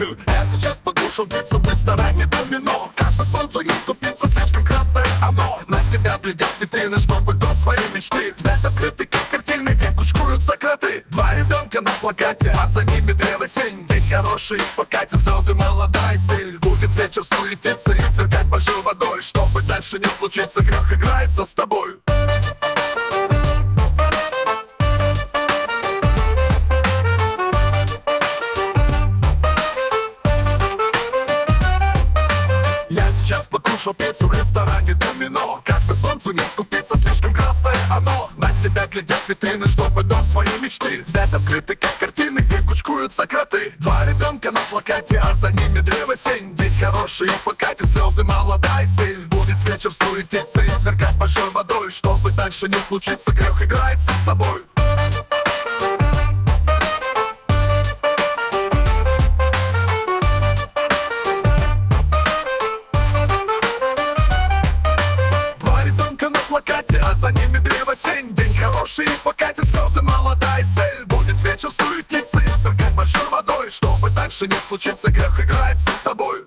Я сейчас покушал пиццу в ресторане Домино. Как по солнцу не скупиться, слишком красное оно. На тебя глядят витрины, чтобы дом своей мечты взять открытый, как картины, где кучкуются кроты. Два ребенка на плакате, а за ними древо сень. День хороший, в покате слезы, молодая сель. Будет вечер суетиться и сверкать большой водой. Чтобы дальше не случится, грех играется с тобой. Сейчас покушал пиццу в ресторане Домино. Как бы солнцу не скупиться, слишком красное оно. На тебя глядят витрины, чтобы дом своей мечты взять открытый, как картины, где кучкуются кроты. Два ребенка на плакате, а за ними древо сень. День хороший, в покате слезы, молодая сель. Будет вечер суетиться и сверкать большой водой. Чтобы дальше не случится, грех играется с тобой. А за ними древо сень. День хороший, в покате слезы, молодая сель. Будет вечер суетиться и сверкать большой водой. Чтобы дальше не случится, грех играется с тобой.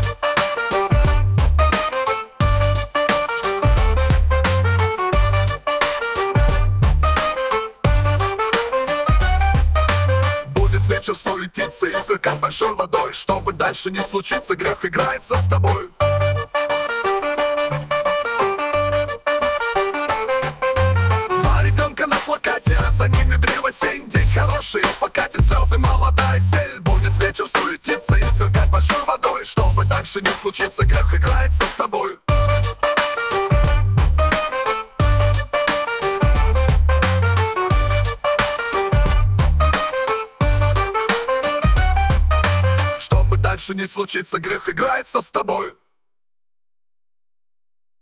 Будет вечер суетиться и сверкать большой водой. Чтобы дальше не случится, грех играется с тобой. А за ними древо сень. День хороший, в покате слезы, молодая сель. Будет вечер суетиться и сверкать большой водой. Чтобы дальше не случится, грех играется с тобой. Чтобы дальше не случится, грех играется с тобой.